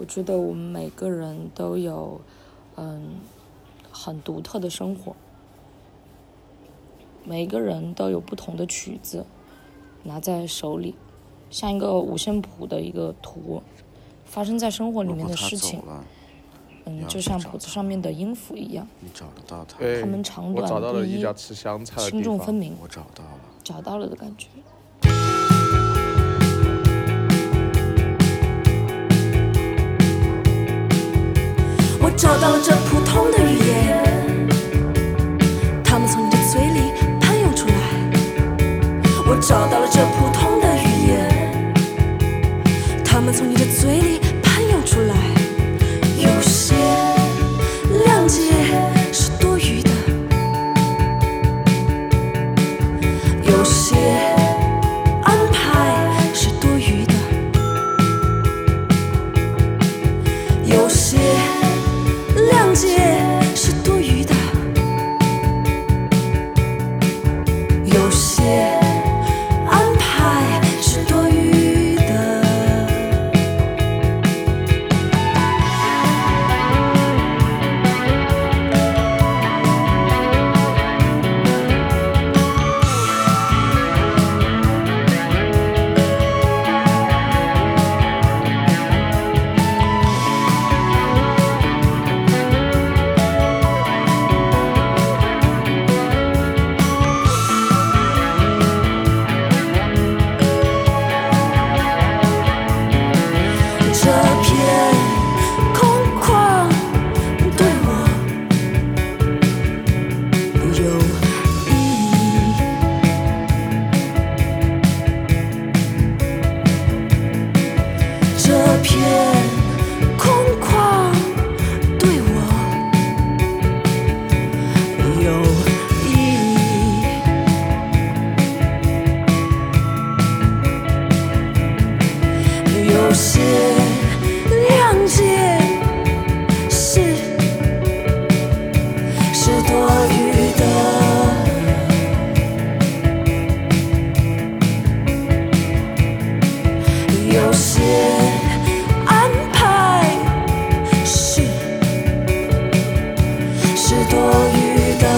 我觉得我们每个人都有很独特的生活，每个人都有不同的曲子拿在手里，像一个五线谱的一个图，发生在生活里面的事情，就像谱子上面的音符一样， 你找得到它？ 他们长短不一，轻重分明， 我找到了， 找到了的感觉。 我找到了这普通的语言，它们从你的嘴里喷涌出来。我找到了这普通的语言，它们从你的嘴里喷涌出来。有些谅解是多余的，有些安排是多余的，有些谅解是多余的，有些安排是多余的。这片空旷对我有意义，这片空旷对我有意义，有些谅解是多余的，有些安排是多余的。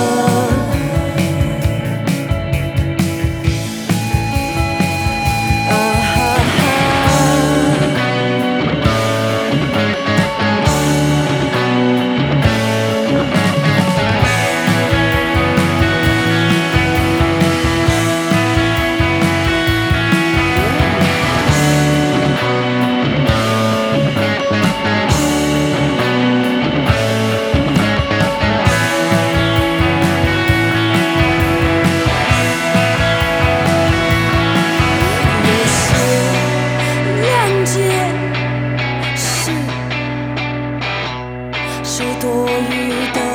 有些谅解是多余的，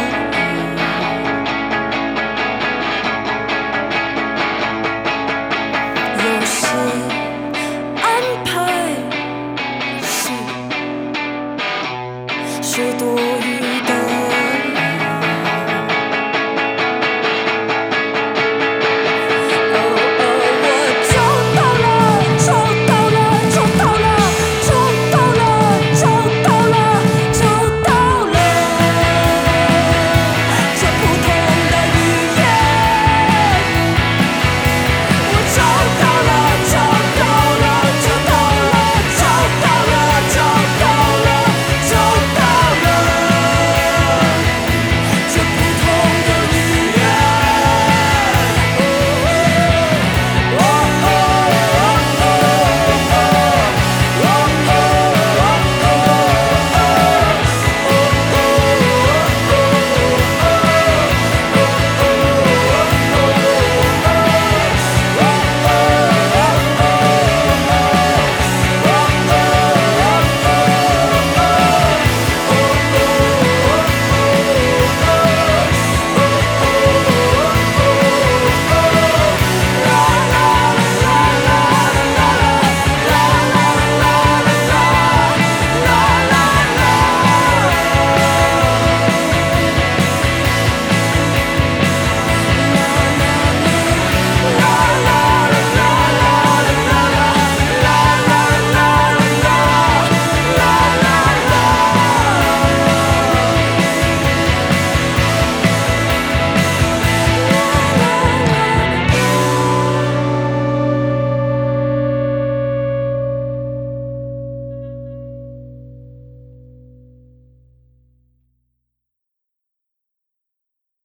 有些安排是多